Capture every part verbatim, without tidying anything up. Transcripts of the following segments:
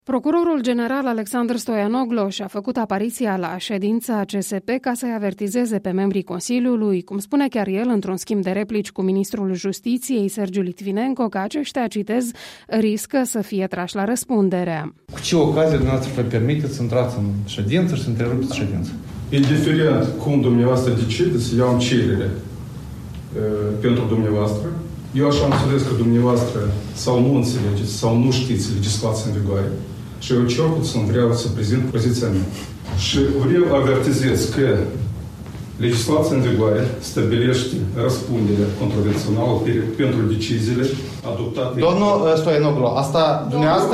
Procurorul general Alexandru Stoianoglo și-a făcut apariția la ședința C S P ca să-i avertizeze pe membrii Consiliului, cum spune chiar el într-un schimb de replici cu ministrul Justiției, Sergiu Litvinenko, că aceștia, citez, riscă să fie trași la răspundere. Cu ce ocazie dumneavoastră vă permiteți să intrați în ședință și să întrerupeți ședința? Indiferent cum dumneavoastră decideți, eu am cerere uh, pentru dumneavoastră. Eu așa am înțeles că dumneavoastră sau nu înțelegeți, sau nu știți legislația în vigoare. Și eu cel puțin vreau să prezint poziția mea. Și vreau avertizez că legislația în vigoare stabilește răspunderea contravențională pentru deciziile adoptate. Domnul Stoianoglo, asta dumneavoastră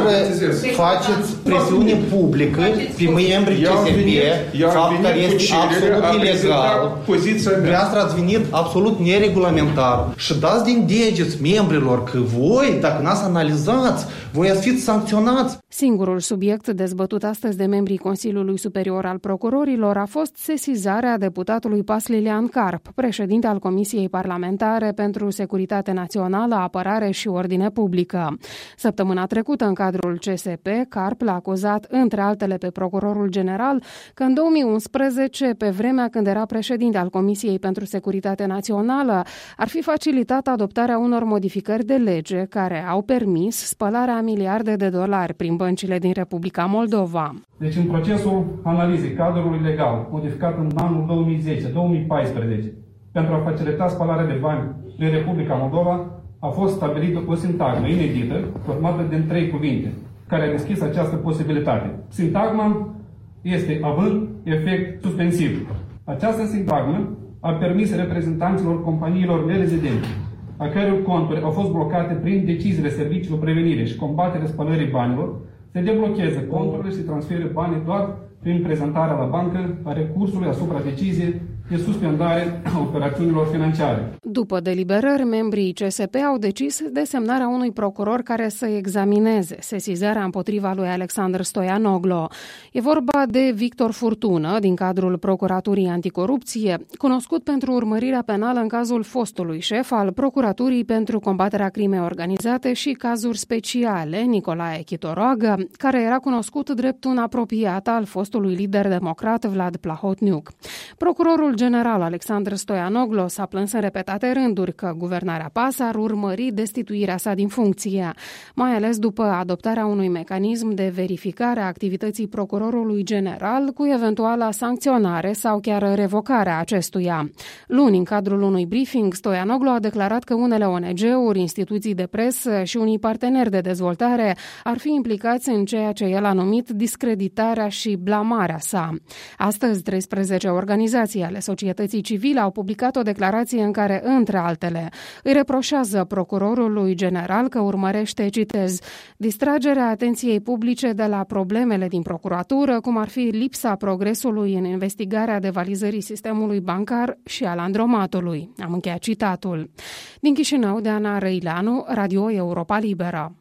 faceți presiune publică pe membrii C S P, fapt care este absolut ilegal. Dumneavoastră ați venit absolut neregulamentar și dați din degeți membrilor că voi, dacă n-ați analizați, voi ați fi sancționați. Singurul subiect dezbătut astăzi de membrii Consiliului Superior al Procurorilor a fost sesizarea deputatului Pas Lilian Carp, președinte al Comisiei Parlamentare pentru Securitate Națională, Apărare și Ordine Publică. Săptămâna trecută, în cadrul C S P, Carp l-a acuzat, între altele, pe procurorul general că în două mii unsprezece, pe vremea când era președinte al Comisiei pentru Securitate Națională, ar fi facilitat adoptarea unor modificări de lege care au permis spălarea a miliarde de dolari prin băncile din Republica Moldova. Deci, în procesul analizei cadrului legal modificat în anul două mii zece două mii paisprezece pentru a facilita spălarea de bani din Republica Moldova, a fost stabilită o sintagmă inedită, formată din trei cuvinte, care a deschis această posibilitate. Sintagma este având efect suspensiv. Această sintagmă a permis reprezentanților companiilor nerezidente, a căror conturi au fost blocate prin deciziile Serviciului Prevenire și Combatere Spălării Banilor, se deblocheze conturile și transfere banii doar prin prezentarea la bancă a recursului asupra deciziei de suspendare a operațiunilor financiare. După deliberări, membrii C S P au decis desemnarea unui procuror care să examineze sesizarea împotriva lui Alexandru Stoianoglo. E vorba de Victor Furtună, din cadrul Procuraturii Anticorupție, cunoscut pentru urmărirea penală în cazul fostului șef al Procuraturii pentru combaterea crimei organizate și cazuri speciale, Nicolae Chitoroagă, care era cunoscut drept un apropiat al fostului lider democrat Vlad Plahotniuc. Procurorul general Alexandru Stoianoglo s-a plâns în repetate rânduri că guvernarea PAS ar urmări destituirea sa din funcție, mai ales după adoptarea unui mecanism de verificare a activității procurorului general cu eventuala sancționare sau chiar revocarea acestuia. Luni, în cadrul unui briefing, Stoianoglo a declarat că unele O N G-uri, instituții de presă și unii parteneri de dezvoltare ar fi implicați în ceea ce el a numit discreditarea și blamarea sa. Astăzi, treisprezece organizații ale societății civile au publicat o declarație în care, între altele, îi reproșează procurorului general că urmărește, citez, distragerea atenției publice de la problemele din procuratură, cum ar fi lipsa progresului în investigarea devalizării sistemului bancar și al Andromatului. Am încheiat citatul. Din Chișinău, Deana Răileanu, Radio Europa Liberă.